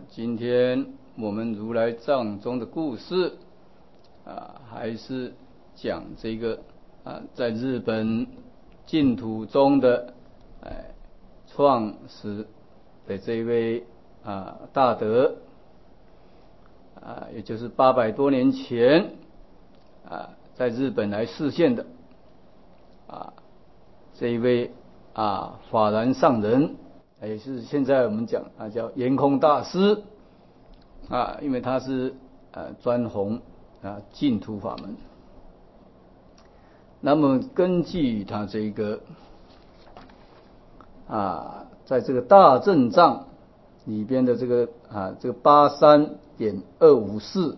今天我们如来藏中的故事还是讲这个在日本净土中的创始的这位大德也就是800多年前在日本来示现的这一位法然上人，也是现在我们讲叫圆空大师因为他是专弘净土法门。那么根据他这个在这个大正藏里边的这个83.254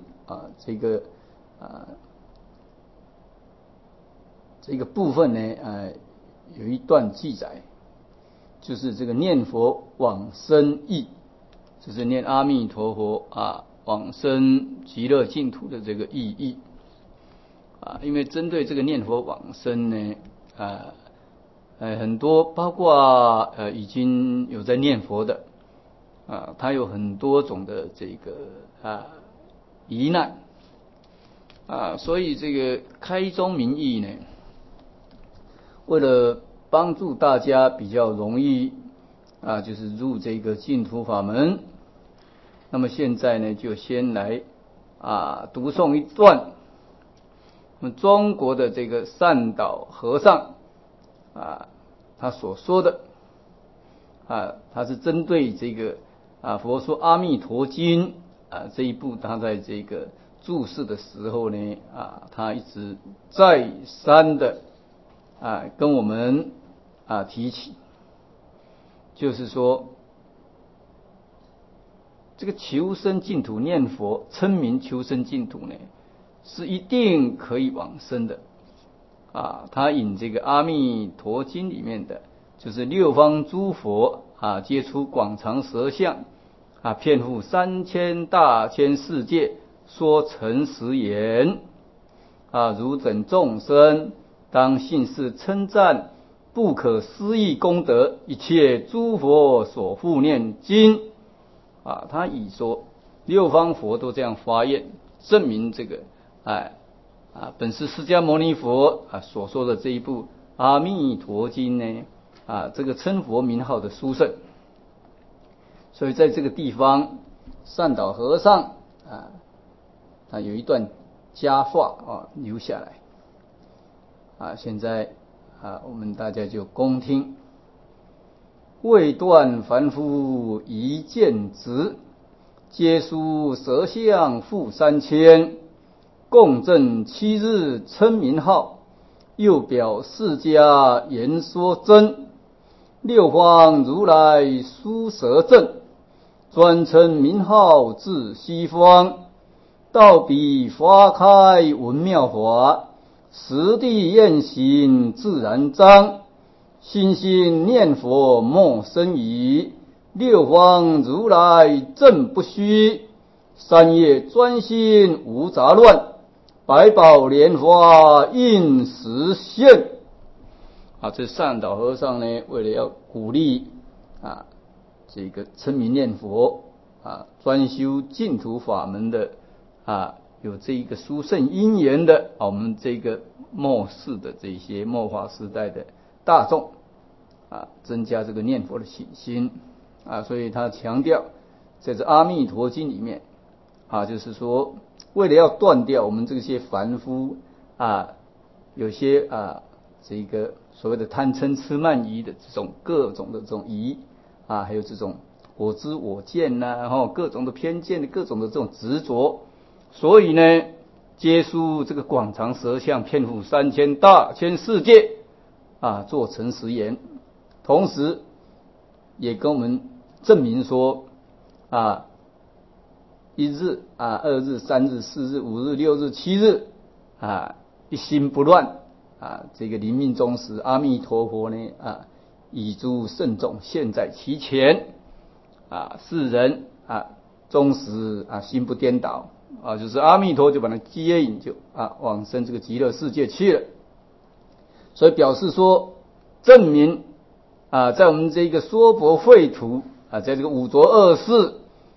这个部分呢有一段记载，就是这个念佛往生意，就是念阿弥陀佛往生极乐净土的这个意义因为针对这个念佛往生呢很多包括已经有在念佛的他有很多种的这个疑难所以这个开宗明义呢，为了帮助大家比较容易就是入这个净土法门，那么现在呢就先来读诵一段我们中国的这个善导和尚他所说的他是针对这个佛说阿弥陀经这一部，他在这个注释的时候呢他一直再三的跟我们提起，就是说这个求生净土念佛称名求生净土呢是一定可以往生的他引这个阿弥陀经里面的就是六方诸佛皆出广长舌相遍覆3000大千世界，说诚实言汝等众生当信是称赞不可思议功德，一切诸佛所护念经他以说六方佛都这样发愿，证明这个本师释迦牟尼佛所说的这一部阿弥陀经呢这个称佛名号的殊胜。所以在这个地方善导和尚他有一段佳话留下来现在我们大家就恭听。未断凡夫一见执，皆书舌相复3000，共振7日称名号，又表释迦言说真，六方如来书舌正，专称名号至西方，道彼花开闻妙法，实地验行自然彰，心心念佛莫生疑，六方如来正不虚，三业专心无杂乱，百宝莲花应实现这善导和尚呢，为了要鼓励这个称名念佛专修净土法门的有这一个殊胜因缘的我们这个末世的这些末法时代的大众增加这个念佛的信心所以他强调在这阿弥陀经里面就是说为了要断掉我们这些凡夫有些这个所谓的贪嗔痴慢疑的这种各种的这种疑还有这种我知我见然后各种的偏见的各种的这种执着，所以呢皆书这个广长舌相遍覆3000大千世界做诚实言，同时也跟我们证明说1日2日3日4日5日6日7日一心不乱这个临命终时阿弥陀佛呢以诸圣众现在其前世人终时心不颠倒就是阿弥陀就把他接引就往生这个极乐世界去了。所以表示说证明在我们这个说佛秽土在这个五浊恶世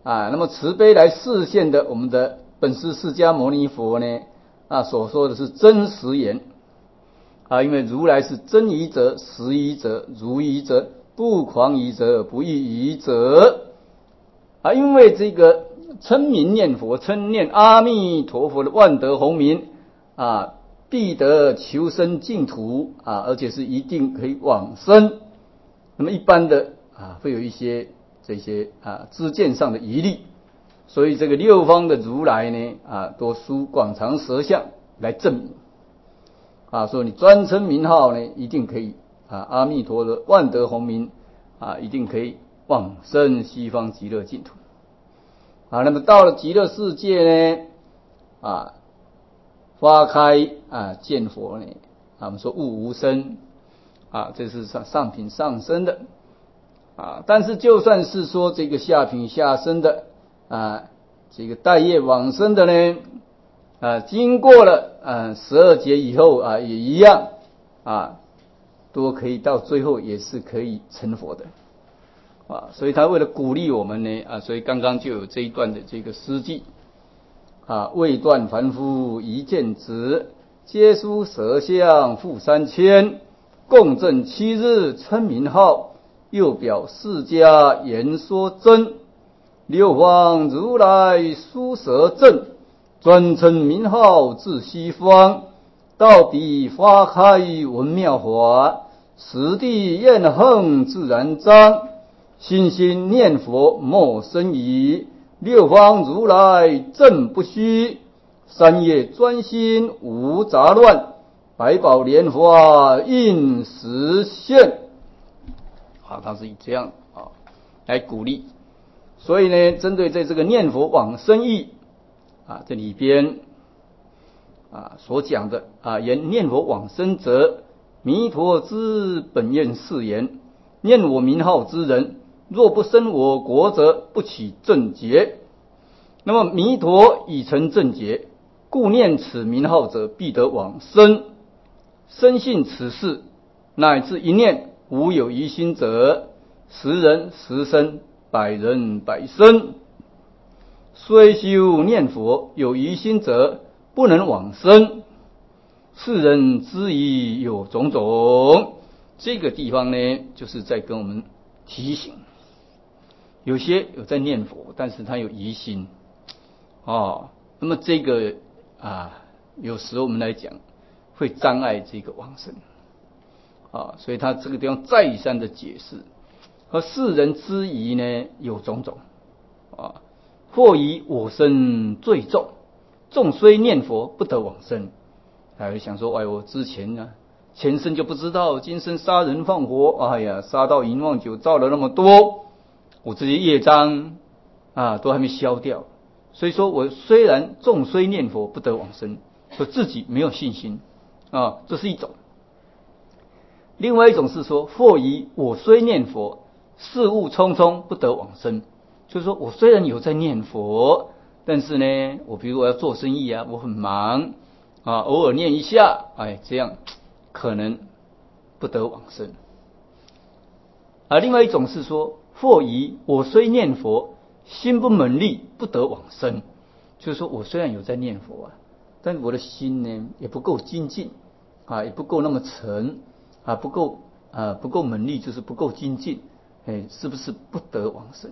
那么慈悲来示现的我们的本师释迦牟尼佛呢，所说的是真实言。因为如来是真语者、实语者、如语者、不诳语者、不异语者。因为这个称名念佛、称念阿弥陀佛的万德洪名必得求生净土而且是一定可以往生。那么一般的会有一些这些知见上的疑虑，所以这个六方的如来呢多书广长舌相来证明说你专称名号呢，一定可以阿弥陀的万德洪名一定可以往生西方极乐净土。那么到了极乐世界呢花开见佛呢我们说悟无生这是上品上升的但是就算是说这个下品下生的这个待业往生的呢经过了12劫以后也一样都可以到最后也是可以成佛的所以他为了鼓励我们呢所以刚刚就有这一段的这个诗句未断凡夫一见止，皆书舌相复3000，共振7日称名号，又表释迦言说真。六方如来书舌正，专称名号至西方，到彼花开闻妙法，实地焰横自然彰。心心念佛莫生疑，六方如来正不虚，三业专心无杂乱，百宝莲花应实现。他是以这样来鼓励。所以呢，针对在这个念佛往生义这里边所讲的言念佛往生者，弥陀之本愿誓言，念我名号之人，若不生我国者，不起正觉。那么弥陀已成正觉，故念此名号者必得往生。深信此事，乃至一念无有疑心者，10人10生，100人100生。虽修念佛有疑心者，不能往生。世人之疑有种种。这个地方呢，就是在跟我们提醒，有些有在念佛，但是他有疑心那么这个有时候我们来讲会障碍这个往生所以他这个地方再三的解释。和世人之疑呢有种种或以我身最重，众虽念佛不得往生。还会想说我之前前生就不知道，今生杀人放火，杀到淫妄酒造了那么多，我这些业障都还没消掉，所以说我虽然众虽念佛不得往生，说自己没有信心这是一种。另外一种是说，或以我虽念佛，事务匆匆不得往生，就是说我虽然有在念佛，但是呢，我比如我要做生意我很忙偶尔念一下，这样可能不得往生。另外一种是说，或以我虽念佛，心不猛力，不得往生，就是说我虽然有在念佛但我的心呢也不够精进也不够那么沉不够猛力，就是不够精进，是不是不得往生？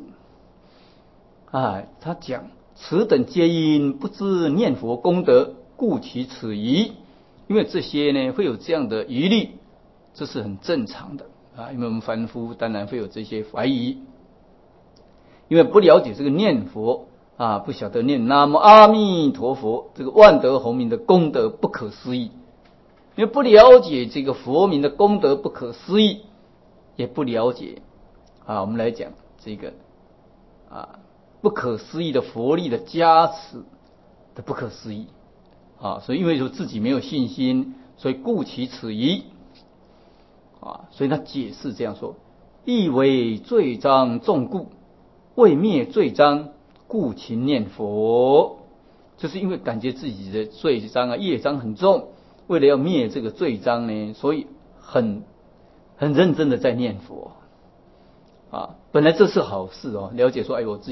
他讲此等皆因不知念佛功德，故起此疑。因为这些呢会有这样的疑虑，这是很正常的因为我们凡夫当然会有这些怀疑，因为不了解这个念佛不晓得念南无阿弥陀佛这个万德洪名的功德不可思议，因为不了解这个佛名的功德不可思议，也不了解我们来讲这个不可思议的佛力的加持的不可思议所以因为说自己没有信心，所以故起此疑所以他解释这样说：亦为罪障重故，为灭罪障，故勤念佛。就是因为感觉自己的罪障业障很重，为了要灭这个罪障呢，所以很认真的在念佛本来这是好事了解说我自己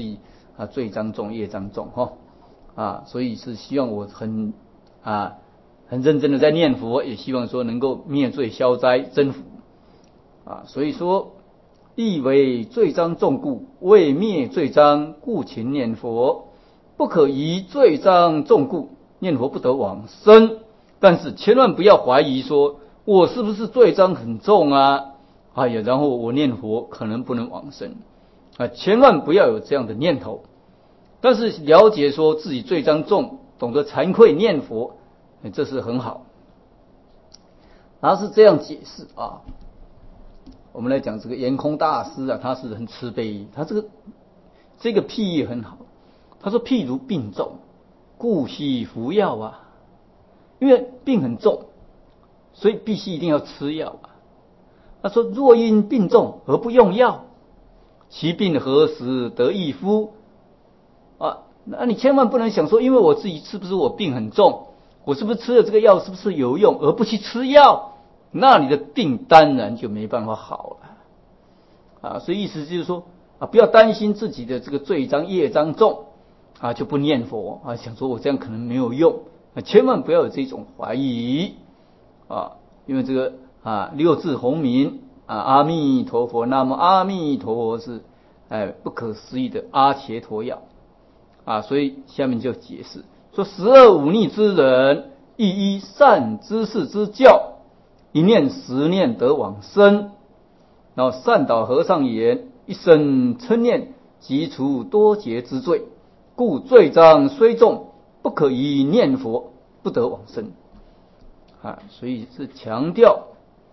罪障重业障重所以是希望我很认真的在念佛，也希望说能够灭罪消灾增福所以说亦为罪障重故，为灭罪障故勤念佛，不可以罪障重故念佛不得往生。但是千万不要怀疑说我是不是罪障很重然后我念佛可能不能往生千万不要有这样的念头。但是了解说自己罪障重，懂得惭愧念佛这是很好。他是这样解释我们来讲这个圆空大师他是很慈悲，他这个譬喻很好。他说譬如病重，故须服药因为病很重，所以必须一定要吃药他说若因病重而不用药，其病何时得愈乎那你千万不能想说因为我自己是不是我病很重，我是不是吃了这个药是不是有用而不去吃药，那你的病当然就没办法好了所以意思就是说不要担心自己的这个罪障业障重就不念佛想说我这样可能没有用千万不要有这种怀疑因为这个六字洪名阿弥陀佛，那么阿弥陀佛是不可思议的阿伽陀药所以下面就解释说12忤逆之人，亦依善知识之教，一念十念得往生。然后善导和尚言，一生嗔念即除多劫之罪，故罪障虽重，不可以念佛不得往生所以是强调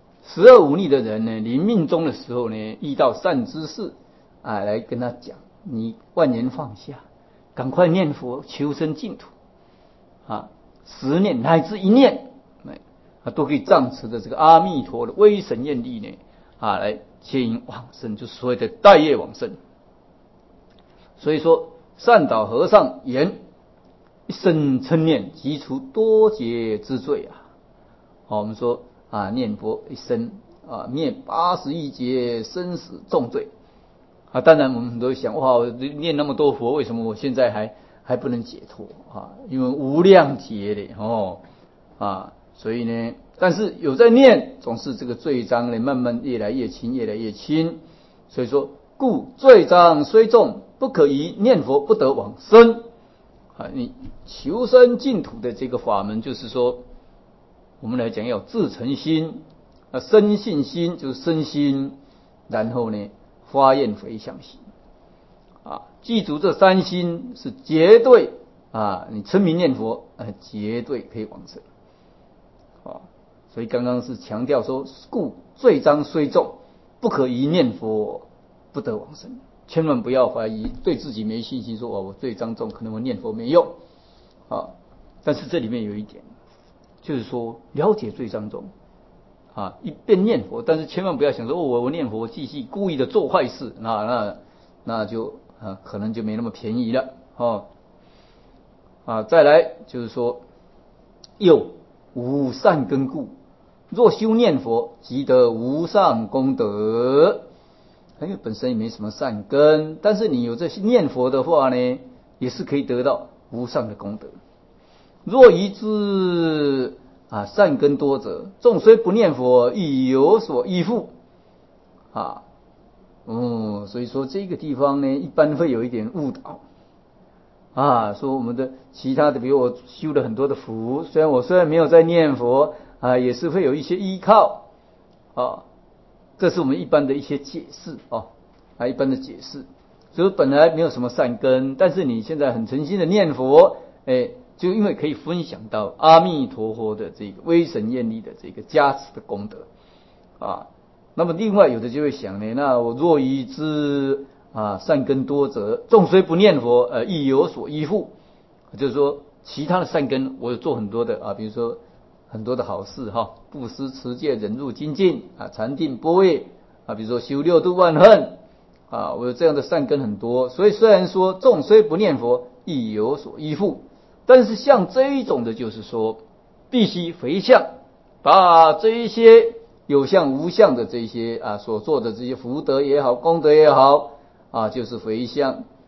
12忤逆的人呢，临命终的时候呢，遇到善知识来跟他讲，你万言放下，赶快念佛求生净土10念乃至1念都可以仗持的这个阿弥陀的威神愿力呢来接引往生，就是所谓的带业往生。所以说善导和尚言，一生嗔念即除多劫之罪我们说念佛一生灭81劫生死重罪当然我们都想我念那么多佛，为什么我现在还不能解脱因为无量劫的所以呢，但是有在念，总是这个罪障呢慢慢越来越轻，越来越轻。所以说，故罪障虽重，不可以念佛不得往生你求生净土的这个法门，就是说我们来讲要自诚心生信心，就是生心，然后呢发愿回向心记住这3心是绝对你称名念佛绝对可以往生所以刚刚是强调说，故罪障虽重，不可以念佛不得往生。千万不要怀疑，对自己没信心，说我罪障重，可能我念佛没用但是这里面有一点，就是说了解罪障重一边念佛，但是千万不要想说我念佛继续故意的做坏事，那就可能就没那么便宜了再来就是说又无善根故，若修念佛，即得无上功德。因为本身也没什么善根，但是你有这些念佛的话呢，也是可以得到无上的功德。若疑之善根多者，纵虽不念佛，亦有所依附所以说这个地方呢，一般会有一点误导说我们的其他的，比如我修了很多的福，虽然没有在念佛也是会有一些依靠这是我们一般的一些解释一般的解释。所以本来没有什么善根，但是你现在很诚心的念佛就因为可以分享到阿弥陀佛的这个威神愿力的这个加持的功德那么另外有的就会想呢，那我若疑之善根多者，纵虽不念佛亦有所依附，就是说其他的善根我有做很多的比如说很多的好事布施持戒忍辱精进禅定般若比如说修6度万恨我有这样的善根很多，所以虽然说纵虽不念佛亦有所依附，但是像这一种的就是说必须回向，把这一些有相无相的这些所做的这些福德也好功德也好就是回向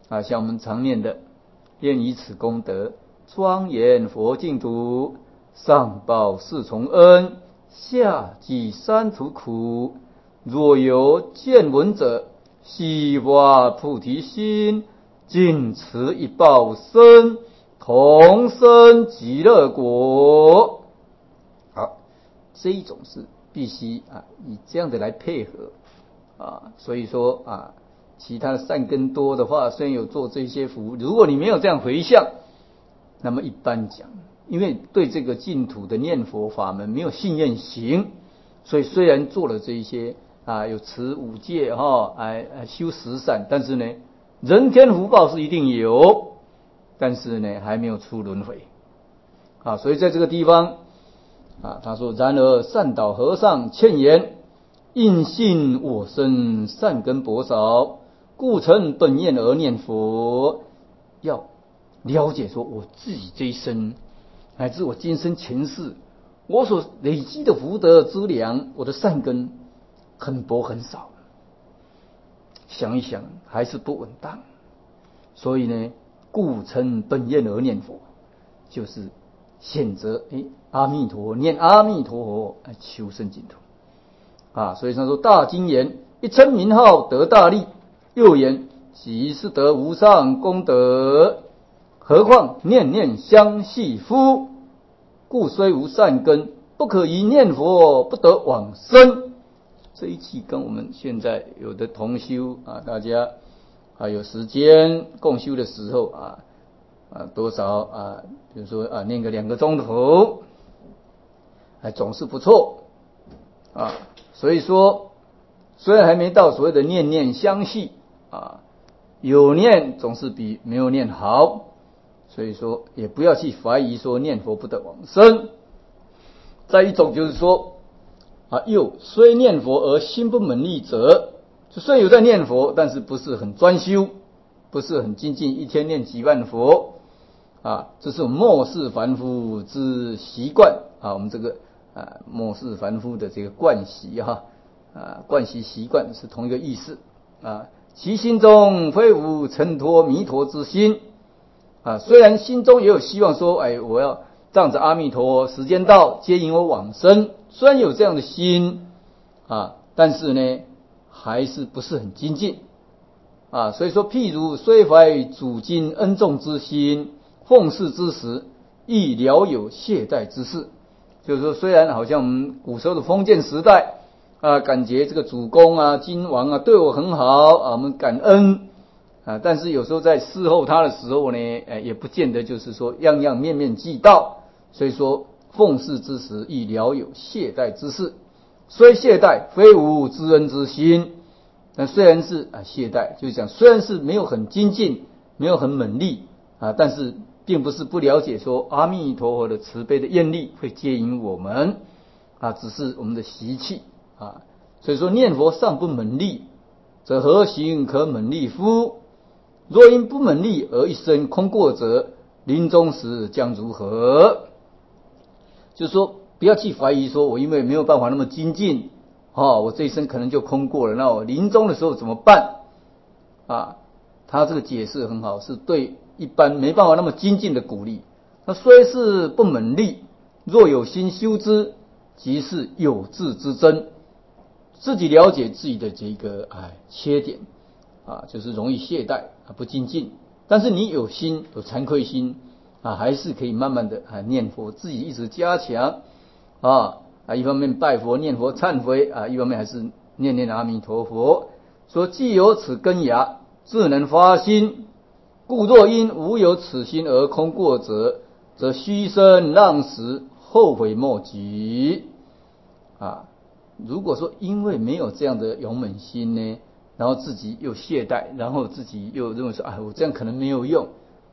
像我们常念的，愿以此功德庄严佛净土，上报四重恩，下济三途苦。若有见闻者，悉发菩提心，尽此一报身，同生极乐国。好，这一种是必须以这样的来配合所以说其他的善根多的话，虽然有做这些福，如果你没有这样回向，那么一般讲，因为对这个净土的念佛法门没有信愿行，所以虽然做了这一些有持五戒修十善，但是呢，人天福报是一定有，但是呢，还没有出轮回所以在这个地方他说：然而善导和尚劝言，因信我身善根薄少，故成本愿而念佛。要了解说我自己这一生，乃至我今生前世，我所累积的福德资粮，我的善根很薄很少，想一想还是不稳当，所以呢，故成本愿而念佛，就是选择阿弥陀佛，念阿弥陀佛来求生净土所以他说大经言，一称名号得大利，又言即是得无上功德，何况念念相续夫，故虽无善根，不可以念佛不得往生。这一期跟我们现在有的同修大家有时间共修的时候多少比如说念个2个钟头总是不错所以说虽然还没到所谓的念念相续有念总是比没有念好，所以说也不要去怀疑说念佛不得往生。再一种就是说又虽念佛而心不猛利者，就虽有在念佛，但是不是很专修，不是很精进，一天念几万佛这是末世凡夫之习惯我们这个末世凡夫的这个惯习惯习习惯是同一个意思其心中非无承托弥陀之心虽然心中也有希望说我要仗着阿弥陀时间到接引我往生，虽然有这样的心但是呢还是不是很精进所以说譬如虽怀主经恩重之心，奉事之时亦聊有懈怠之事，就是说虽然好像我们古时候的封建时代感觉这个主公君王对我很好我们感恩但是有时候在侍候他的时候呢也不见得就是说样样面面俱到，所以说奉事之时亦聊有懈怠之事，虽懈怠非无知恩之心。但虽然是懈怠，就是讲虽然是没有很精进，没有很猛力但是并不是不了解说阿弥陀佛的慈悲的愿力会接引我们只是我们的习气所以说念佛尚不猛力，则何行可猛力夫？若因不猛力而一生空过者，临终时将如何？就是说不要去怀疑说我因为没有办法那么精进我这一生可能就空过了，那我临终的时候怎么办他这个解释很好，是对一般没办法那么精进的鼓励。那虽是不猛力，若有心修之，即是有志之真。自己了解自己的这个缺点就是容易懈怠不精进，但是你有心有惭愧心还是可以慢慢的念佛，自己一直加强一方面拜佛念佛忏悔一方面还是念念阿弥陀佛，说既有此根芽，自能发心，故若因无有此心而空过者，则虚生浪时，后悔莫及如果说因为没有这样的勇猛心呢，然后自己又懈怠，然后自己又认为说我这样可能没有用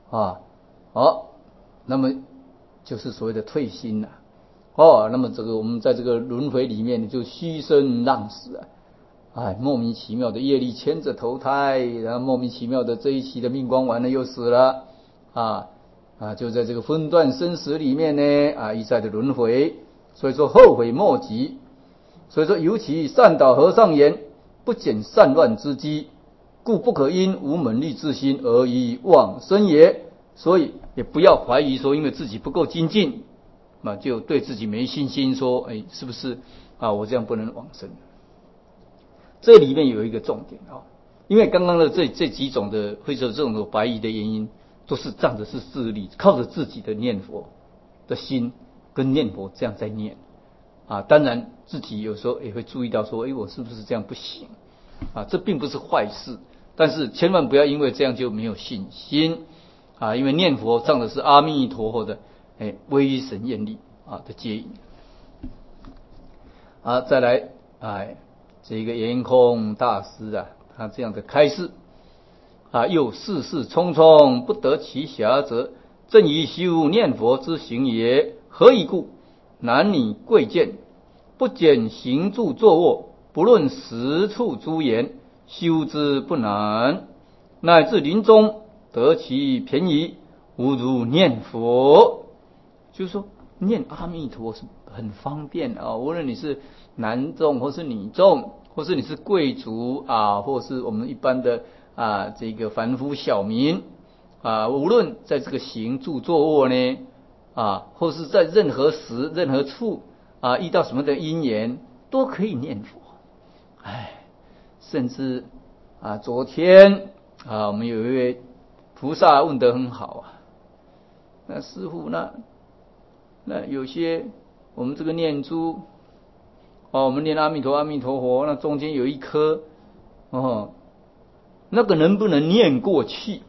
那么就是所谓的退心那么这个我们在这个轮回里面就虚生浪死莫名其妙的业力牵着投胎，然后莫名其妙的这一期的命光完了又死了就在这个分段生死里面呢一再的轮回，所以说后悔莫及。所以说尤其善导和尚言，不减善乱之机， 故不可因无猛力之心而以往生也。所以也不要怀疑说，因为自己不够精进，就对自己没信心，说，是不是我这样不能往生？这里面有一个重点因为刚刚的这几种的会说这种的怀疑的原因，都是仗着是自力，靠着自己的念佛的心跟念佛这样在念当然自己有时候也会注意到说，我是不是这样不行这并不是坏事，但是千万不要因为这样就没有信心因为念佛仗的是阿弥陀佛的威神愿力的接引再来这个圆空大师他这样的开示又世事匆匆，不得其暇者，正以修念佛之行也。何以故？男女贵贱，不减行住坐卧，不论实处诸言，修之不难，乃至临终得其便宜，无如念佛。就是说，念阿弥陀是很方便无论你是男众或是女众，或是你是贵族或是我们一般的这个凡夫小民无论在这个行住坐卧呢或是在任何时任何处遇到什么的因缘，都可以念佛。甚至昨天我们有一位菩萨问得很好那师父那有些我们这个念珠我们念阿弥陀阿弥陀佛，那中间有一颗那个能不能念过去？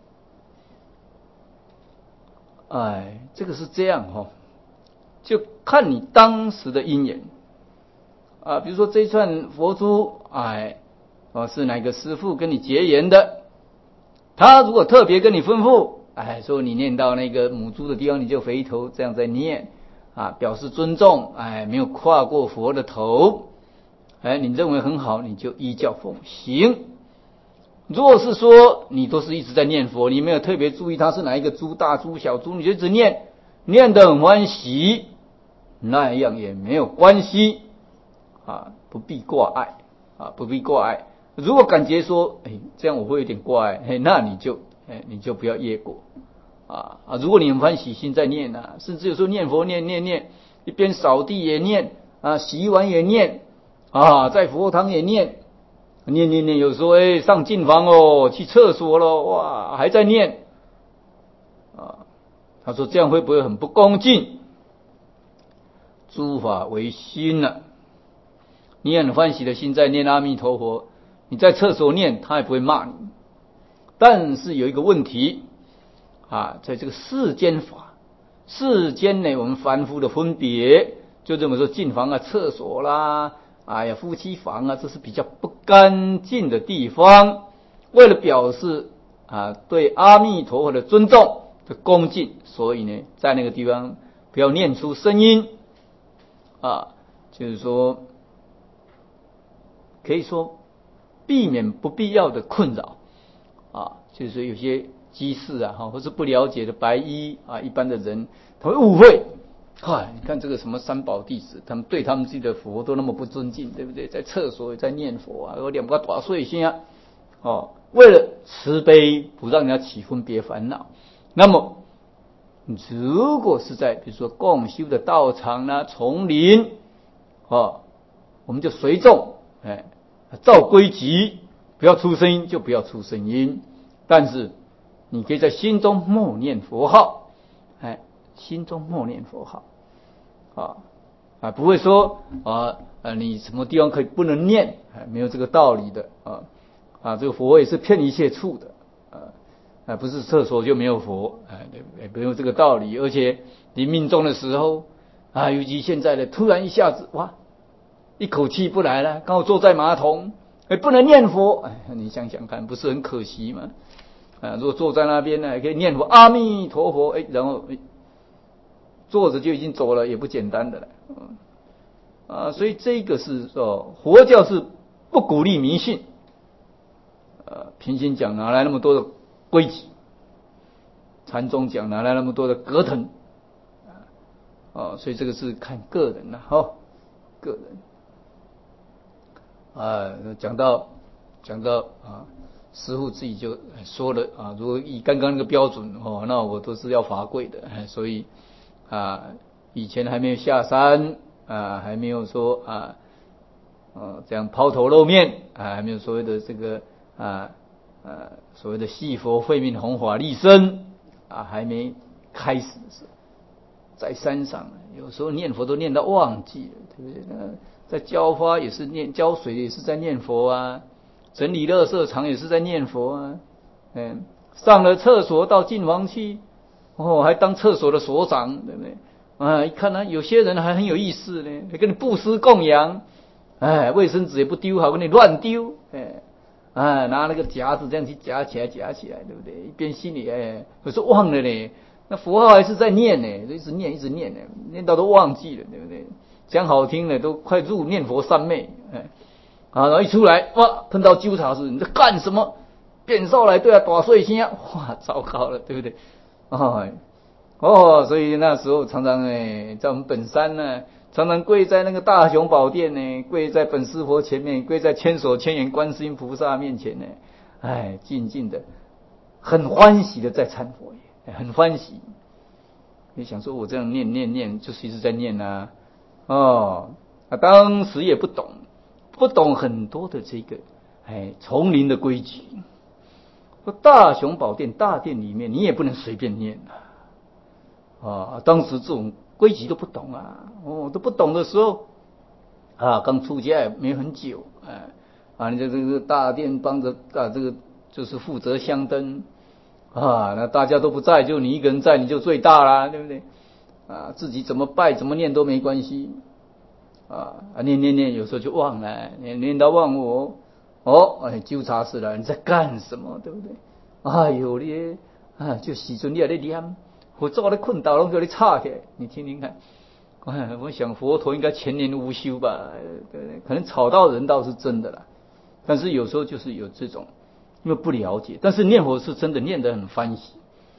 这个是这样就看你当时的因缘比如说这一串佛珠是哪个师父跟你结缘的，他如果特别跟你吩咐说你念到那个母珠的地方你就回头这样在念表示尊重没有跨过佛的头你认为很好，你就依教奉行。若是说你都是一直在念佛，你没有特别注意它是哪一个珠，大珠小珠，你就一直念得很欢喜，那样也没有关系不必挂碍不必挂碍。如果感觉说这样我会有点挂碍那你就不要业果如果你很欢喜心在念甚至有时候念佛念一边扫地也念洗碗也念在佛堂也念，有时候上净房去厕所了哇还在念他说这样会不会很不恭敬？诸法为心你很欢喜的心在念阿弥陀佛，你在厕所念他也不会骂你。但是有一个问题在这个世间法，世间呢我们凡夫的分别，就这么说净房厕所啦夫妻房这是比较不干净的地方，为了表示对阿弥陀佛的尊重的恭敬，所以呢在那个地方不要念出声音就是说可以说避免不必要的困扰就是说有些居士或是不了解的白衣一般的人他会误会你看这个什么三宝弟子，他们对他们自己的佛都那么不尊敬，对不对？在厕所也在念佛有两个大碎心为了慈悲不让人家起分别烦恼，那么如果是在比如说共修的道场丛林我们就随众照规矩，不要出声音就不要出声音，但是你可以在心中默念佛号心中默念佛号不会说你什么地方可以不能念没有这个道理的这个佛也是遍一切处的不是厕所就没有佛没有这个道理。而且你命中的时候尤其现在的突然一下子一口气不来了，刚好坐在马桶不能念佛你想想看不是很可惜吗如果坐在那边呢可以念佛阿弥陀佛然后坐着就已经走了，也不简单的了所以这个是说佛教是不鼓励迷信平心讲哪来那么多的规矩，禅宗讲哪来那么多的格腾所以这个是看个人个人讲到师父自己就说了啊，如果以刚刚那个标准那我都是要罚跪的，所以以前还没有下山还没有说这样抛头露面还没有所谓的这个所谓的戏佛慧命弘法利生还没开始的时候，在山上有时候念佛都念到忘记了，对不对？在浇花也是念，浇水也是在念佛啊，整理垃圾场也是在念佛啊，上了厕所到净房去还当厕所的所长，对不对？一看有些人还很有意思呢，还跟你布施供养，卫生纸也不丢，还跟你乱丢，拿那个夹子这样去夹起来，对不对？一边心里有时候忘了呢，那佛号还是在念呢，一直念呢，念到都忘记了，对不对？讲好听的都快入念佛三昧，然后一出来哇，碰到纠察师，你在干什么？变少来对他大碎声，哇，糟糕了，对不对？所以那时候常常在我们本山呢，常常跪在那个大雄宝殿呢，跪在本师佛前面，跪在千手千眼观世音菩萨面前呢，静静的，很欢喜的在忏悔，很欢喜。你想说我这样念，就是一直在念啊，当时也不懂很多的这个丛林的规矩。大雄宝殿大殿里面你也不能随便念当时这种规矩都不懂都不懂的时候刚出家也没很久你这个大殿帮着这个就是负责香灯那大家都不在，就你一个人在，你就最大啦，对不对？自己怎么拜怎么念都没关系念，有时候就忘了，念到忘我纠察师了，你在干什么，对不对？哎呦你就时阵你也在念，我早在困倒拢叫你插起来，你听听看。我想佛陀应该全年无休吧，对不对？可能吵到人倒是真的啦，但是有时候就是有这种，因为不了解，但是念佛是真的念得很欢喜，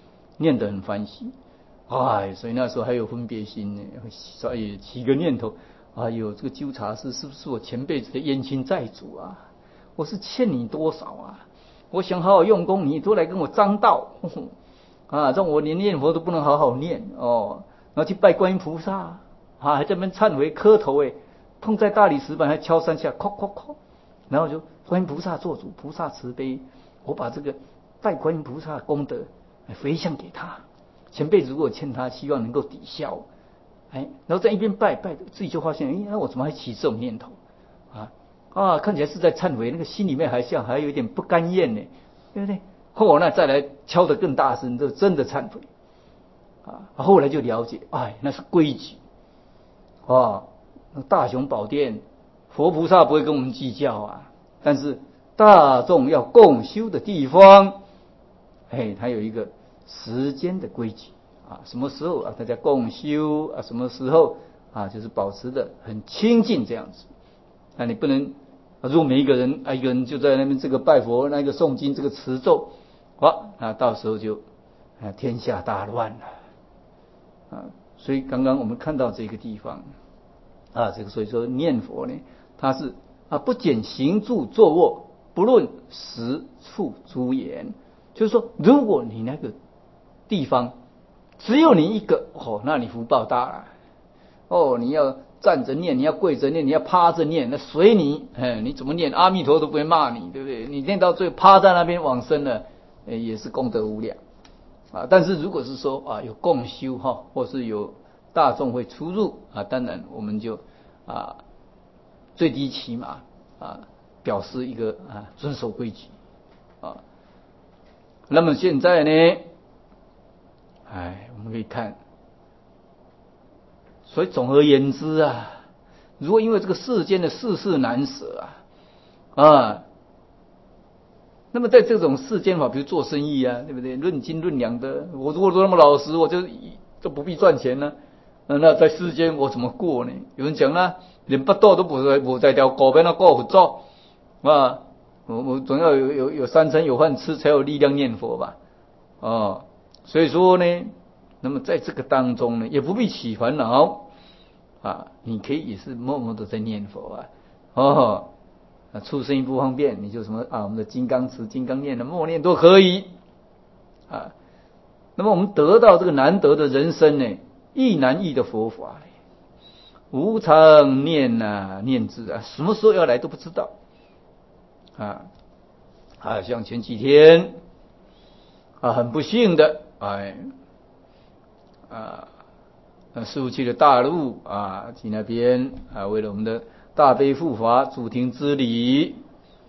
所以那时候还有分别心呢，所以起个念头，这个纠察师是不是我前辈子的冤亲债主啊？我是欠你多少啊？我想好好用功，你都来跟我张道让我连念佛都不能好好念然后去拜观音菩萨还在那边忏悔磕头碰在大理石板还敲3下，叩，然后就观音菩萨做主，菩萨慈悲，我把这个拜观音菩萨的功德回向给他，前辈子如果欠他，希望能够抵消然后在一边拜自己就发现那我怎么还起这种念头看起来是在忏悔，那个心里面还有一点不甘愿呢，对不对？那再来敲得更大声，这真的忏悔后来就了解，那是规矩大雄宝殿佛菩萨不会跟我们计较但是大众要共修的地方它有一个时间的规矩什么时候大家共修什么时候就是保持的很清净这样子你不能如果每一个人就在那边这个拜佛那个诵经这个持咒到时候就天下大乱了所以刚刚我们看到这个地方这个所以说念佛呢，它是不减行住坐卧，不论时处诸言，就是说如果你那个地方只有你一个那你福报大了你要站着念，你要跪着念，你要趴着念，那随你你怎么念阿弥陀都不会骂你，对不对？你念到最后趴在那边往生了也是功德无量但是如果是说有共修或是有大众会出入当然我们就最低起码表示一个遵守规矩那么现在呢我们可以看，所以总而言之如果因为这个世间的世事难舍那么在这种世间比如做生意对不对？论斤论两的，我如果都那么老实，我就不必赚钱了那在世间我怎么过呢？有人讲连巴肚都不在条狗边过不走我总要有3餐有饭吃，才有力量念佛吧所以说呢，那么在这个当中呢，也不必起烦恼你可以也是默默的在念佛出生意不方便，你就什么我们的金刚持、金刚念的默念都可以啊。那么我们得到这个难得的人生呢，亦难易的佛法呢，无常念念字什么时候要来都不知道像前几天很不幸的师父去了大陆去那边为了我们的大悲护法助听之礼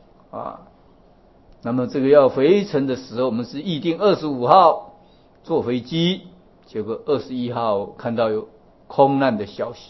那么这个要回程的时候，我们是预定25号坐飞机，结果21号看到有空难的消息。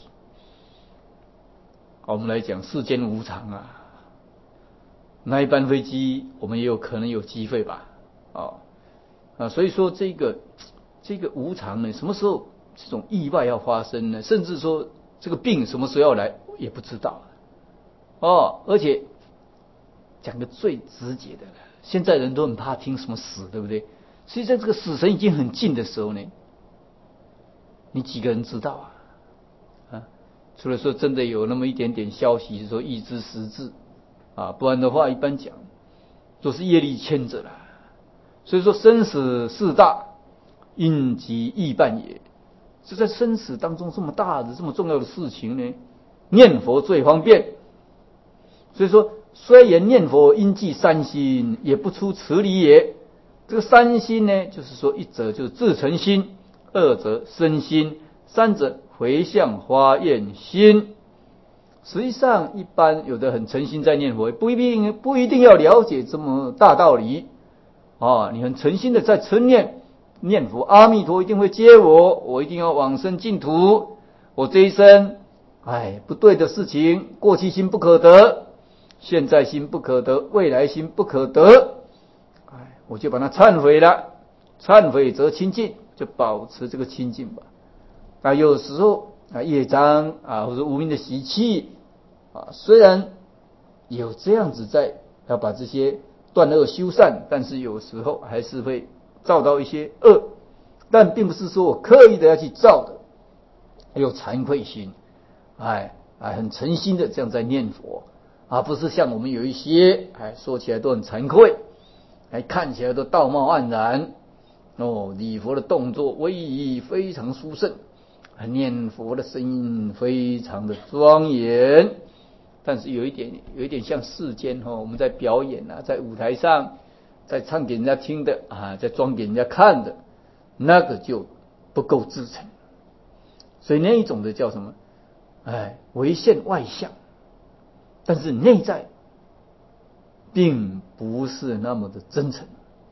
我们来讲世间无常那一班飞机我们也有可能有机会吧所以说这个无常呢，什么时候这种意外要发生呢？甚至说这个病什么时候要来也不知道而且讲个最直接的了，现在人都很怕听什么死，对不对？所以在这个死神已经很近的时候呢，你几个人知道除了说真的有那么一点点消息是说一知十字不然的话一般讲都是业力牵着了。所以说生死事大，应急易办也。是在生死当中这么大的这么重要的事情呢，念佛最方便。所以说虽言念佛应记三心，也不出此理也。这个三心呢，就是说一则就是自诚心，二则身心，三则回向发愿心。实际上一般有的很诚心在念佛，不一定要了解这么大道理你很诚心的在称念佛，阿弥陀一定会接我一定要往生净土，我这一生不对的事情，过去心不可得，现在心不可得，未来心不可得，我就把它忏悔了，忏悔则清净，就保持这个清净吧。有时候业障或者无明的习气虽然有这样子在要把这些断恶修善，但是有时候还是会造到一些恶，但并不是说我刻意的要去造的，有惭愧心，很诚心的这样在念佛不是像我们有一些说起来都很惭愧，看起来都道貌岸然礼佛的动作威仪非常殊胜，念佛的声音非常的庄严，但是有一点像世间我们在表演在舞台上在唱给人家听的在装给人家看的，那个就不够至诚。所以那一种的叫什么唯现外相，但是内在并不是那么的真诚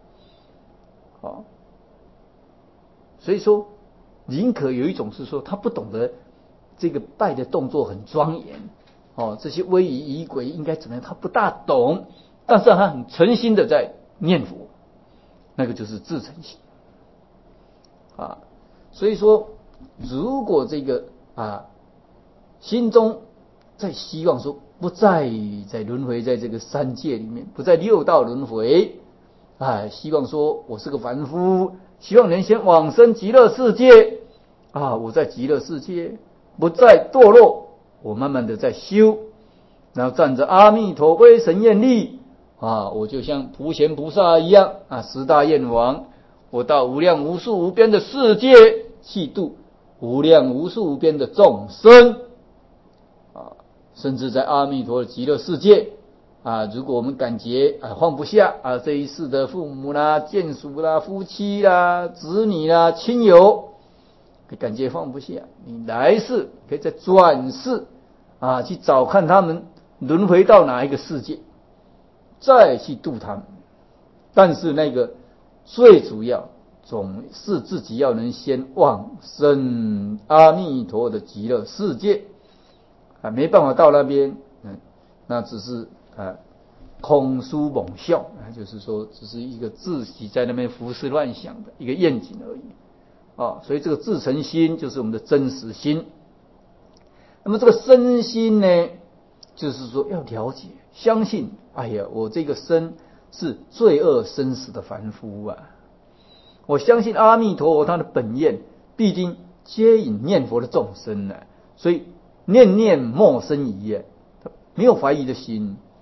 所以说宁可有一种是说他不懂得这个拜的动作很庄严这些威仪仪轨应该怎么样他不大懂，但是他很诚心的在念佛，那个就是至诚心所以说如果这个心中在希望说不再在轮回在这个三界里面，不在六道轮回希望说我是个凡夫，希望能先往生极乐世界我在极乐世界不再堕落，我慢慢的在修，然后站着阿弥陀威神愿力我就像普贤菩萨一样十大愿王，我到无量无数无边的世界去度无量无数无边的众生甚至在阿弥陀的极乐世界如果我们感觉放不下这一世的父母啦、眷属啦、夫妻啦、子女啦、亲友，感觉放不下，你来世可以在转世去找看他们轮回到哪一个世界，再去度他们。但是那个最主要总是自己要能先往生阿弥陀的极乐世界没办法到那边那只是空疏猛笑就是说只是一个自己在那边胡思乱想的一个愿景而已所以这个至诚心就是我们的真实心。那么这个身心呢，就是说要了解相信我这个身是罪恶生死的凡夫我相信阿弥陀佛他的本愿必定接引念佛的众生所以念念莫生疑没有怀疑的心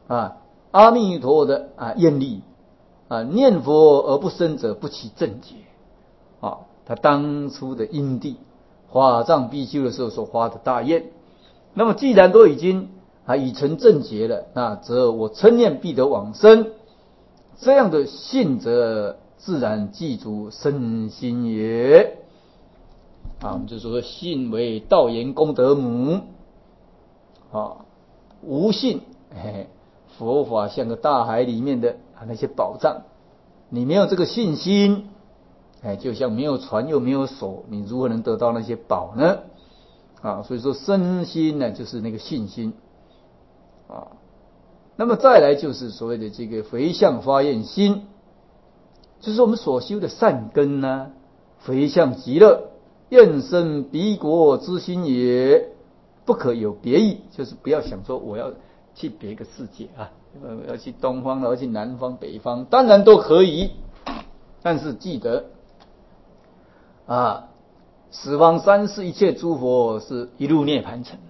啊，阿弥陀的愿力啊，念佛而不生者不起正觉啊，他当初的因地法藏比丘的时候所发的大愿。那么既然都已经已成正觉了，那则我称念必得往生，这样的信则自然记住身心也。我们就说信为道言功德母无信，佛法像个大海里面的那些宝藏，你没有这个信心，就像没有船又没有手，你如何能得到那些宝呢？所以说身心呢，就是那个信心那么再来就是所谓的这个回向发愿心，就是我们所修的善根呢，回向极乐，愿生彼国之心也，不可有别意，就是不要想说我要去别个世界要去东方了，要去南方北方，当然都可以，但是记得十方三世一切诸佛是一路涅槃城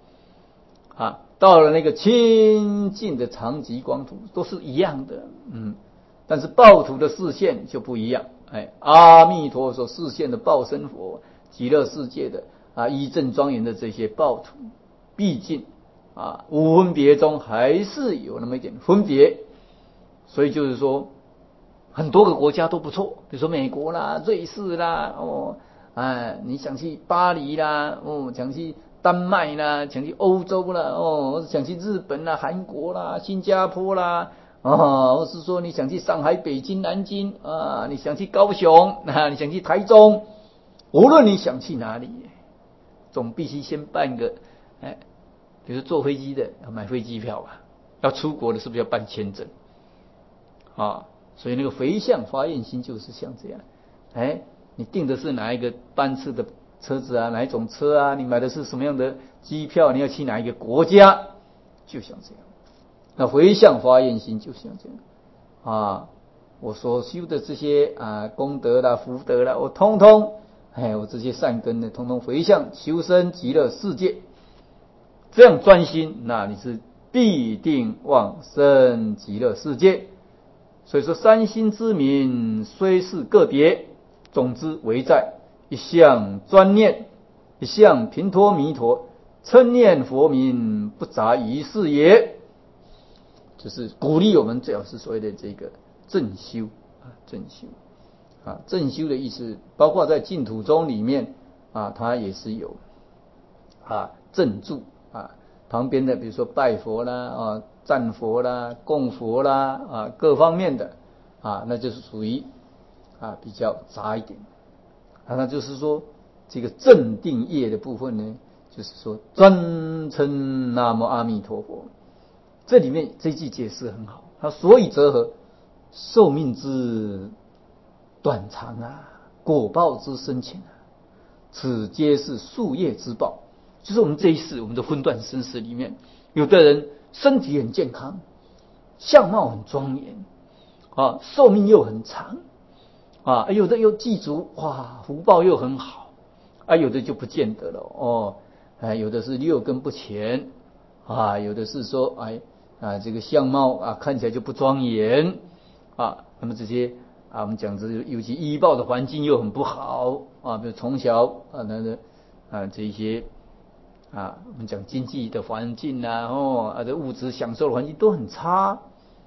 到了那个清净的常寂光土都是一样的，但是报土的视线就不一样。阿弥陀所视线的报身佛，极乐世界的一正庄严的这些报土，毕竟无分别中还是有那么一点分别，所以就是说很多个国家都不错，比如说美国啦、瑞士啦，你想去巴黎啦，想去丹麦啦，想去欧洲啦，想去日本啦、韩国啦、新加坡啦，或是说你想去上海、北京、南京你想去高雄你想去台中，无论你想去哪里，总必须先办个比如说坐飞机的要买飞机票吧，要出国的是不是要办签证所以那个回向发愿心就是像这样，你订的是哪一个班次的车子哪一种车你买的是什么样的机票，你要去哪一个国家，就像这样。那回向发愿心就像这样我所修的这些功德啦、福德啦，我通通我这些善根呢，通通回向求生极乐世界，这样专心，那你是必定往生极乐世界。所以说三心之名虽是个别，总之唯在一向专念，一向频陀弥陀，称念佛名，不杂于事也。就是鼓励我们最好是所谓的这个正修正修正修的意思包括在净土宗里面它也是有正住旁边的比如说拜佛啦赞佛啦供佛啦各方面的那就是属于比较杂一点那就是说这个正定业的部分呢，就是说专称南无阿弥陀佛。这里面这句解释很好，它所以则何寿命之短长果报之深浅此皆是树叶之报。就是我们这一世，我们的分段生死里面，有的人身体很健康，相貌很庄严寿命又很长有的又记足福报又很好有的就不见得了有的是六根不全有的是说这个相貌看起来就不庄严那么这些我们讲这尤其医报的环境又很不好比如从小这一些我们讲经济的环境这物质享受的环境都很差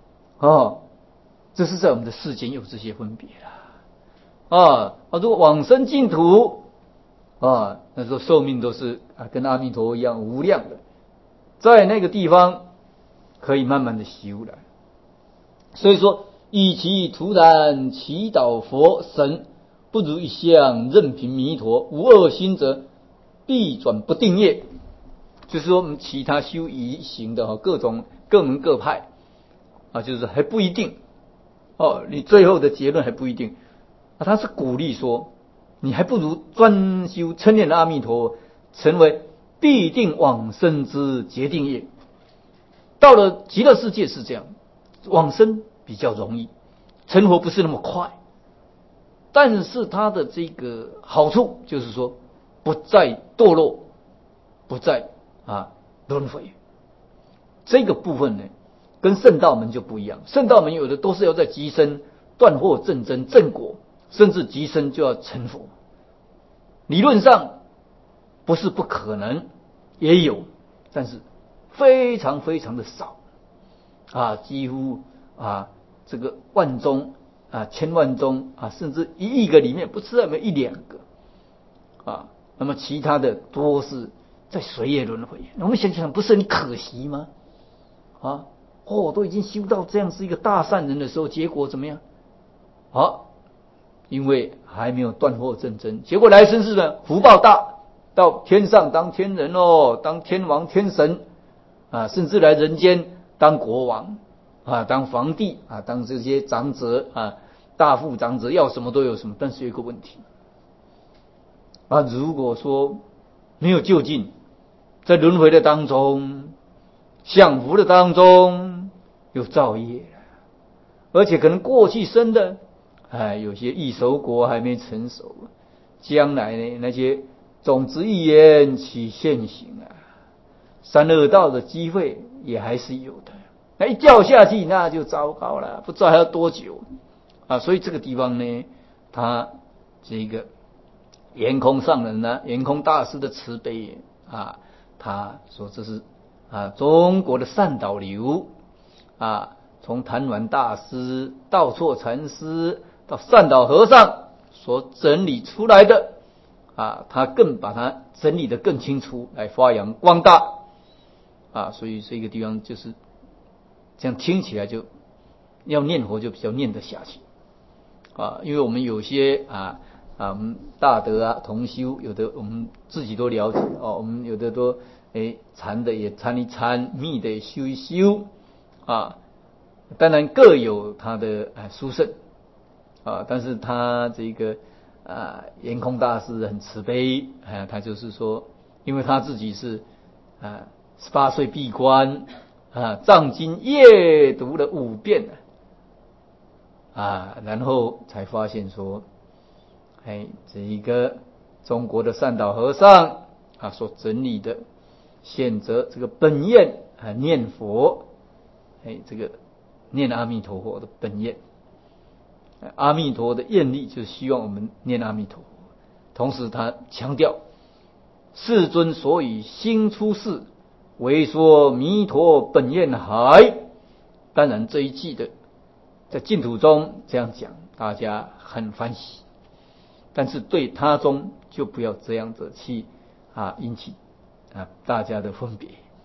这是在我们的世间有这些分别如果往生净土那时候寿命都是跟阿弥陀佛一样无量的，在那个地方可以慢慢的修来。所以说与其突然祈祷佛神，不如一向任凭弥陀，无恶心者必转不定业。就是说我们其他修仪行的各种各门各派就是还不一定你最后的结论还不一定他是鼓励说你还不如专修称念阿弥陀，成为必定往生之决定业。到了极乐世界是这样，往生比较容易，成佛不是那么快，但是它的这个好处就是说不再堕落，不再轮回。这个部分呢， 跟圣道门就不一样。圣道门有的都是要在即身断惑正真正果，甚至即身就要成佛。理论上不是不可能，也有，但是非常非常的少啊，几乎啊这个万中啊千万中啊，甚至1亿个里面不知道有没有1、2个啊。那么其他的多是在随业轮回。我们想想，不是很可惜吗？啊，都已经修到这样是一个大善人的时候，结果怎么样？因为还没有断惑正真，结果来生是呢福报大，到天上当天人当天王天神啊，甚至来人间当国王啊，当皇帝啊，当这些长者啊，大富长者，要什么都有什么。但是有一个问题啊，如果说没有就近，在轮回的当中，享福的当中有造业，而且可能过去生的有些异熟果还没成熟，将来呢那些种子一言起现行啊，三恶道的机会也还是有的。那一掉下去那就糟糕了，不知道还要多久啊。所以这个地方呢，他这个圆空上人呢，圆空大师的慈悲啊，他说这是中国的善导流啊，从谭鸾大师、道绰禅师到善导和尚所整理出来的啊，他更把它整理得更清楚，来发扬光大啊。所以这个地方就是这样，听起来就要念佛就比较念得下去啊。因为我们有些我们大德同修，有的我们自己都了解我们有的都禅的也参一参，密的也修一修啊。当然各有他的殊胜啊，但是他这个圆空大师很慈悲他就是说，因为他自己是18岁闭关藏经夜读了5遍然后才发现说这一个中国的善导和尚所整理的选择这个本愿念佛这个念阿弥陀佛的本愿，阿弥陀的愿力就是希望我们念阿弥陀佛。同时他强调世尊所以兴出世，为说弥陀本愿海。当然这一季的在净土中这样讲，大家很欢喜，但是对他中就不要这样子去引起大家的分别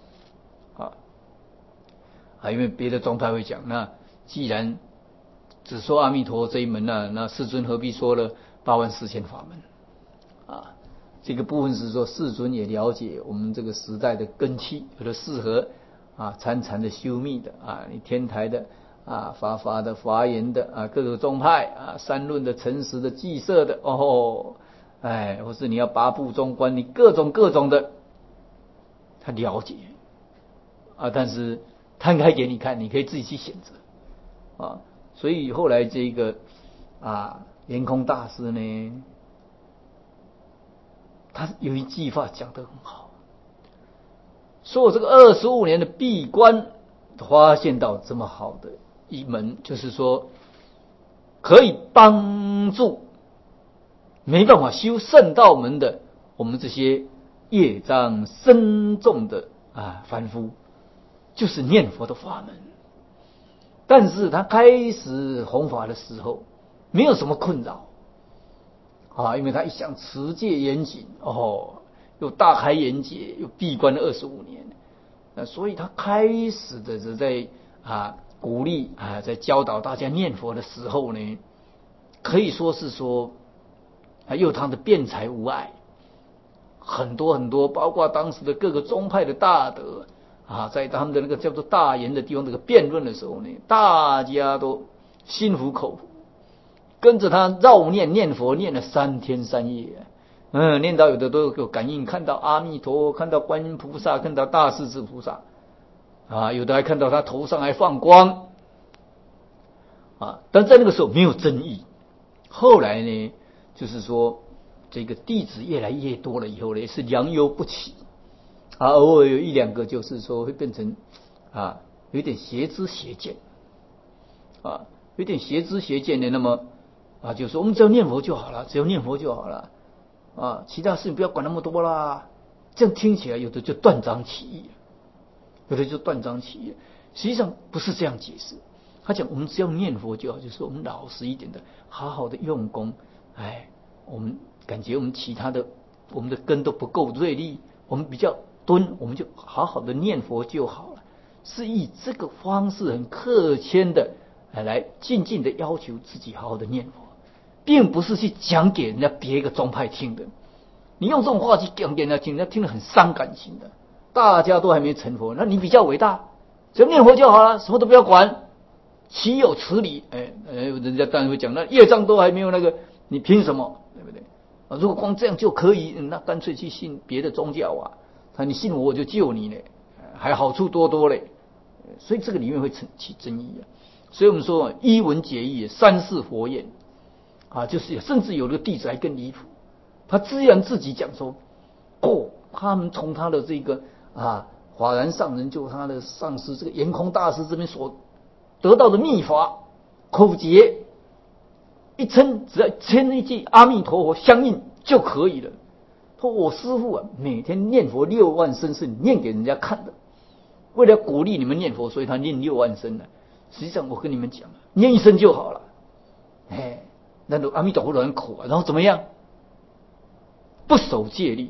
因为别的宗派会讲，那既然只说阿弥陀这一门那世尊何必说了84000法门这个部分是说世尊也了解我们这个时代的根器，有的适合参禅的修密的你天台的法的华严的各个宗派三论的诚实的寂摄的或是你要8部中观，你各种的他了解但是摊开给你看，你可以自己去选择所以后来这个圆空大师呢，他有一句话讲得很好，说我这个25年的闭关发现到这么好的一门，就是说可以帮助没办法修圣道门的我们这些业障深重的凡夫，就是念佛的法门。但是他开始弘法的时候没有什么困扰因为他一向持戒严谨又大开眼界，又闭关了25年所以他开始的在鼓励在教导大家念佛的时候呢，可以说是说又他的辩才无碍，很多包括当时的各个宗派的大德在他们的那个叫做大言的地方这个辩论的时候呢，大家都心服口服，跟着他绕念佛念了3天3夜念到有的都有感应，看到阿弥陀，看到观音菩萨，看到大势至菩萨有的还看到他头上还放光但在那个时候没有争议。后来呢，就是说这个弟子越来越多了以后呢，是良莠不齐偶尔有1、2个就是说会变成有点邪知邪见啊，有点邪知邪见的。那么啊，就说我们只要念佛就好了，只要念佛就好了啊，其他事情不要管那么多啦。这样听起来有的就断章取义，有的就断章取义。实际上不是这样解释。他讲我们只要念佛就好，就是我们老实一点的，好好的用功。我们感觉我们其他的我们的根都不够锐利，我们比较钝，我们就好好的念佛就好了。是以这个方式很客谦的来静静的要求自己好好的念佛，并不是去讲给人家别个宗派听的。你用这种话去讲给人家听，人家听了很伤感情的。大家都还没成佛，那你比较伟大，只要念佛就好了，什么都不要管，岂有此理？人家当然会讲，那业障都还没有那个，你凭什么？对不对？如果光这样就可以，那干脆去信别的宗教啊！你信我就救你呢，还好处多多嘞。所以这个里面会起争议啊。所以我们说一文解义，三世佛言啊，就是甚至有的弟子还更离谱，他自然自己讲说，他们从他的这个法然上人，就他的上师这个圆空大师这边所得到的秘法口诀，一称只要签一句阿弥陀佛相应就可以了。说我师父啊，每天念佛6万声是念给人家看的，为了鼓励你们念佛，所以他念6万声呢。实际上我跟你们讲，念一声就好了。那阿弥陀佛很苦啊，然后怎么样？不守戒律。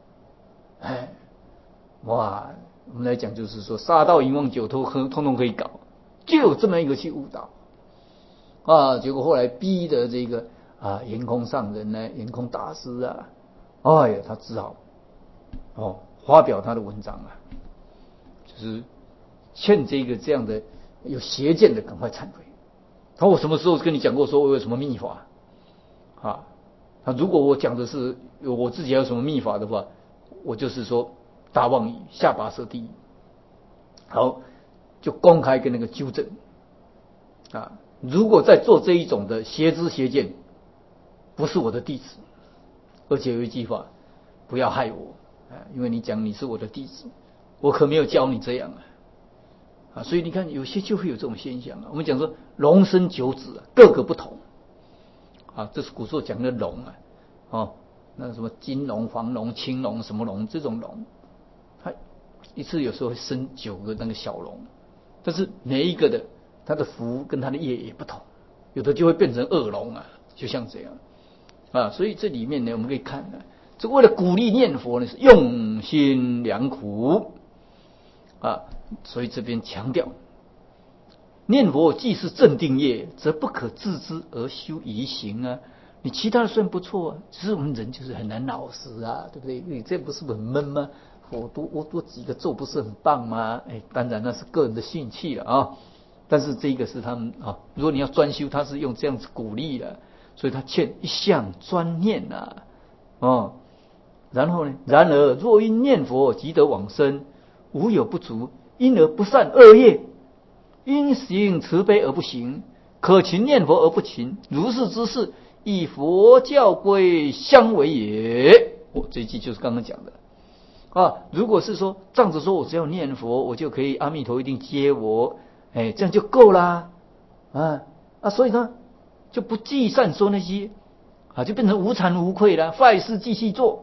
哇，我们来讲就是说，杀盗淫妄酒偷通通可以搞，就有这么一个去误导啊。结果后来逼的这个圆空上人呢，圆空大师啊，他只好发表他的文章啊，就是劝这样的有邪见的赶快忏悔。我什么时候跟你讲过说我有什么秘法如果我讲的是我自己有什么秘法的话，我就是说大妄语，下拔舌地狱。好，就公开跟那个纠正如果在做这一种的邪知邪见，不是我的弟子。而且有一句话，不要害我因为你讲你是我的弟子，我可没有教你这样所以你看有些就会有这种现象我们讲说龙生九子各个不同这是古时候讲的龙那什么金龙、黄龙、青龙什么龙，这种龙它一次有时候会生9个那个小龙，但是每一个的它的福跟它的业也不同，有的就会变成恶龙就像这样所以这里面呢我们可以看这为了鼓励念佛呢是用心良苦所以这边强调念佛既是正定业，则不可自知而修仪行你其他的虽然不错只是我们人就是很难老实对不对？你这不是很闷吗？我多几个咒不是很棒吗？当然那是个人的兴趣了但是这个是他们如果你要专修，他是用这样子鼓励的，所以他劝一向专念然后呢，然而若因念佛即得往生，无有不足，因而不善恶业，因行慈悲而不行，可勤念佛而不勤，如是之事，以佛教规相违也。这一句就是刚刚讲的如果是说仗着说我只要念佛，我就可以阿弥陀一定接我，这样就够啦所以呢就不计善说那些就变成无惭无愧了，坏事继续做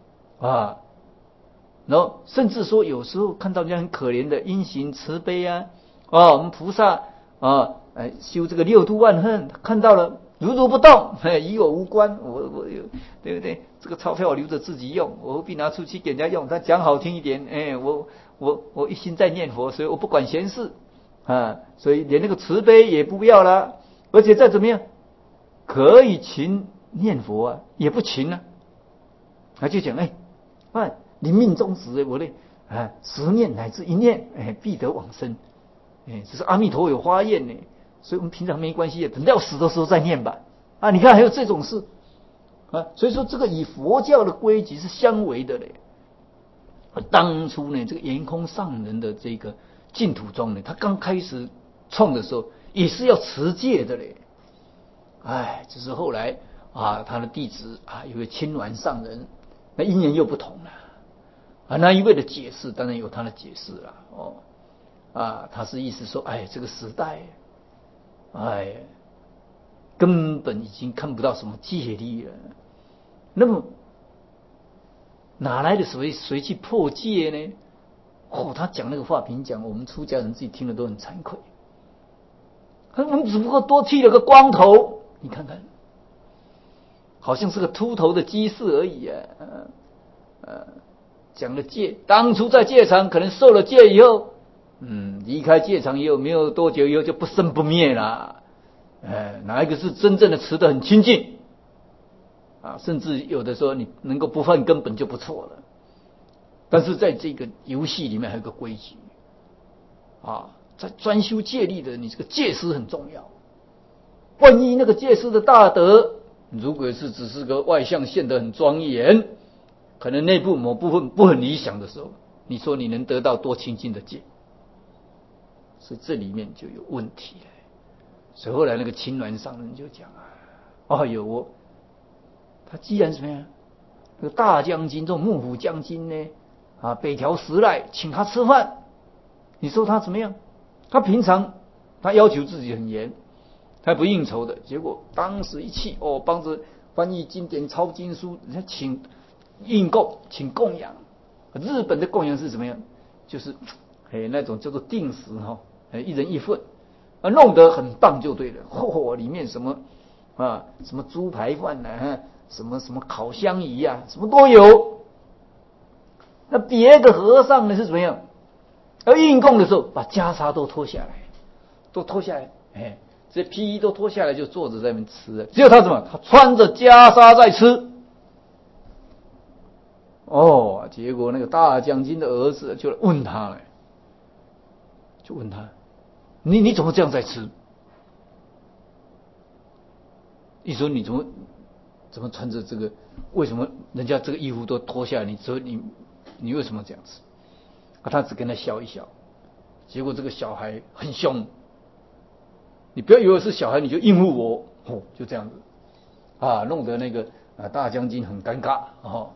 然后甚至说有时候看到人家很可怜的，因行慈悲我们菩萨修这个6度万恨，看到了如如不动，与我无关，我对不对？这个钞票我留着自己用，我何必拿出去给人家用？他讲好听一点，我一心在念佛，所以我不管闲事所以连那个慈悲也不要了，而且再怎么样可以勤念佛也不勤他就讲临命终时我的10念乃至1念必得往生这是阿弥陀有发愿所以我们平常没关系等到死的时候再念吧你看还有这种事所以说这个与佛教的规矩是相违的当初呢这个圆空上人的这个净土宗呢，他刚开始创的时候也是要持戒的只是后来他的弟子有个青鸾上人，那因缘又不同了那一位的解释当然有他的解释了他是意思说，这个时代，根本已经看不到什么戒律了。那么哪来的谁去破戒呢？他讲那个话评讲，我们出家人自己听了都很惭愧。我们只不过多剃了个光头，你看看，好像是个秃头的居士而已讲了戒，当初在戒场可能受了戒以后，离开戒场以后没有多久以后就不生不灭了。哪一个是真正的持得很清净甚至有的时候你能够不犯根本就不错了。但是在这个游戏里面还有个规矩在专修戒律的，你这个戒师很重要。万一那个戒师的大德，如果是只是个外相现得很庄严，可能内部某部分不很理想的时候，你说你能得到多清净的戒？所以这里面就有问题了。所以后来那个青鸾上人就讲他既然怎么样，那个大将军这种幕府将军呢北条时赖请他吃饭，你说他怎么样？他平常他要求自己很严，他不应酬的，结果当时一气帮着翻译经典抄经书，人家请应供请供养。日本的供养是怎么样？就是那种叫做定时一人一份弄得很棒就对了。里面什么什么猪排饭什么烤香鱼什么都有。那别的和尚呢是怎么样？而应供的时候把袈裟都脱下来，这披衣都脱下来就坐着在那边吃了。只有他怎么？他穿着袈裟在吃。结果那个大将军的儿子就问他了，你怎么这样在吃？你说你怎么穿着这个？为什么人家这个衣服都脱下来？你为什么这样吃？他只跟他笑一笑。结果这个小孩很凶，你不要以为是小孩你就应付我，就这样子弄得那个大将军很尴尬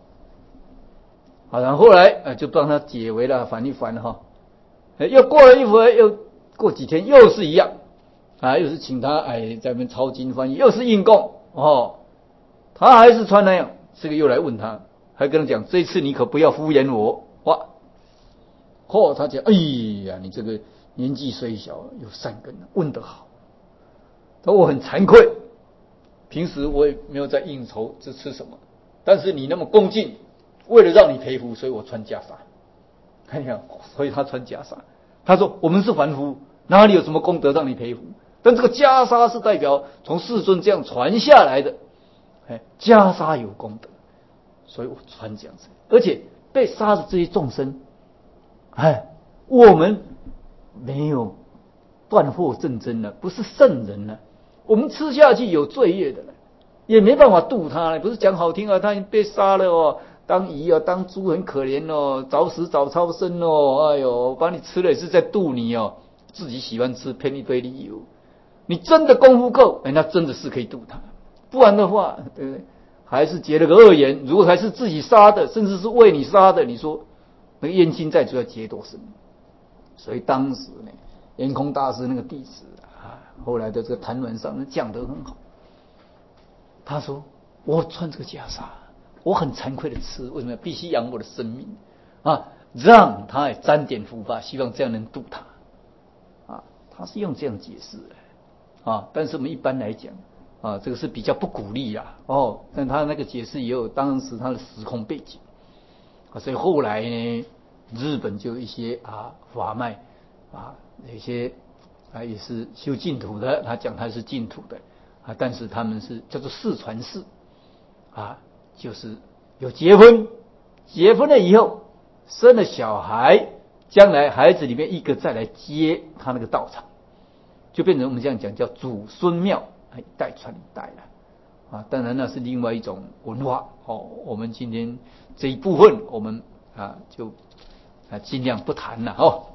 然后后来就帮他解围了，烦一烦又过了一会又过几天又是一样又是请他在那边抄经翻译，又是应供他还是穿那样。这个又来问他，还跟他讲，这一次你可不要敷衍我。他讲你这个年纪虽小有善根，问得好。他说我很惭愧，平时我也没有在应酬这吃什么，但是你那么恭敬，为了让你佩服，所以我穿袈裟。看看，所以他穿袈裟。他说我们是凡夫，哪里有什么功德让你佩服？但这个袈裟是代表从世尊这样传下来的，袈裟有功德，所以我穿这样子。而且被杀的这些众生，我们没有断惑正真了，不是圣人了，我们吃下去有罪业的了，也没办法度他了。不是讲好听他被杀了当鱼当猪很可怜早死早超生把你吃了也是在度你自己喜欢吃骗一堆理由。你真的功夫够那真的是可以度他，不然的话对不对？还是结了个恶缘。如果还是自己杀的，甚至是为你杀的，你说那个冤亲债主要结多深？所以当时呢，圆空大师那个弟子后来的这个谭鸾上人讲得很好。他说我穿这个袈裟，我很惭愧的吃，为什么必须养我的生命让他也沾点福报，希望这样能度他他是用这样解释的但是我们一般来讲这个是比较不鼓励但他那个解释也有当时他的时空背景所以后来呢，日本就有一些法脉有些也是修净土的，他讲他是净土的但是他们是叫做世传世就是有结婚了以后生了小孩，将来孩子里面一个再来接他那个道场，就变成我们这样讲叫祖孙庙，一代传一代了当然那是另外一种文化我们今天这一部分我们就尽量不谈了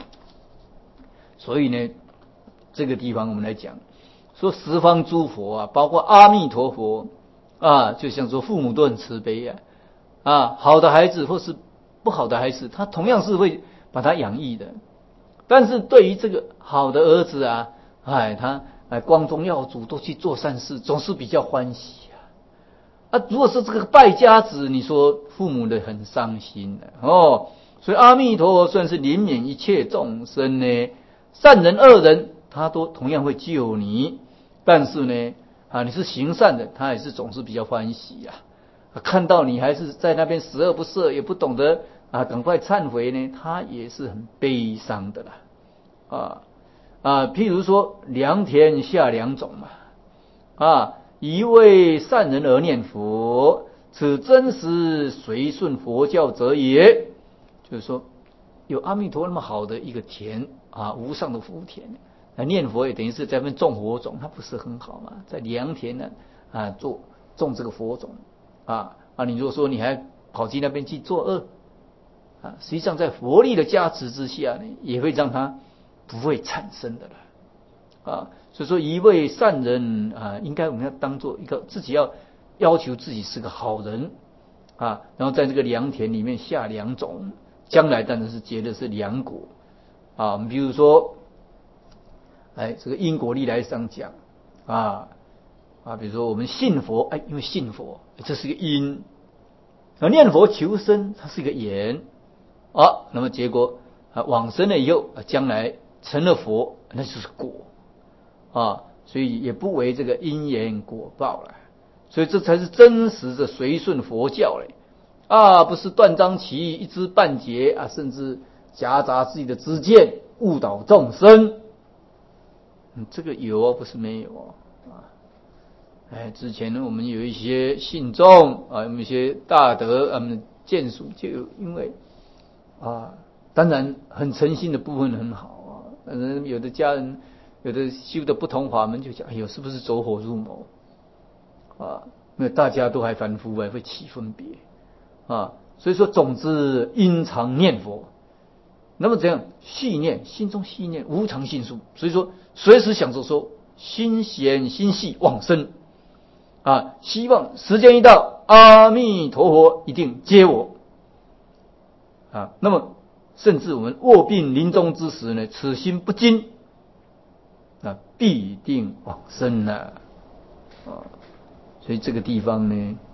所以呢，这个地方我们来讲说十方诸佛包括阿弥陀佛就像说父母都很慈悲好的孩子或是不好的孩子，他同样是会把他养育的但是对于这个好的儿子啊，他光宗耀祖，都去做善事，总是比较欢喜如果是这个败家子，你说父母的很伤心所以阿弥陀佛算是怜悯一切众生呢，善人恶人他都同样会救你，但是呢你是行善的，他也是总是比较欢喜看到你还是在那边十恶不赦，也不懂得赶快忏悔呢，他也是很悲伤的啦譬如说良田下两种嘛一味善人而念佛，此真实随顺佛教者也。就是说有阿弥陀那么好的一个田无上的福田，念佛也等于是在那边种佛种，它不是很好吗？在良田呢种这个佛种你如果说你还跑去那边去作恶实际上在佛力的加持之下呢，也会让它不会产生的了所以说一位善人应该我们要当做一个自己要求自己是个好人然后在这个良田里面下良种，将来当然是结的是良果我们比如说这个因果力来上讲比如说我们信佛因为信佛这是个因念佛求生它是一个缘那么结果往生了以后将来成了佛，那就是果所以也不为这个因缘果报了，所以这才是真实的随顺佛教不是断章取义一知半解甚至夹杂自己的知见误导众生这个有不是没有之前呢我们有一些信众有一些大德见属就因为当然很诚心的部分很好有的家人有的修的不同法门就讲是不是走火入魔因为大家都还凡夫会起分别所以说总之应常念佛，那么这样细念，心中细念无常心数，所以说随时想着说心闲心细往生希望时间一到阿弥陀佛一定接我那么甚至我们卧病临终之时呢，此心不惊必定往生所以这个地方呢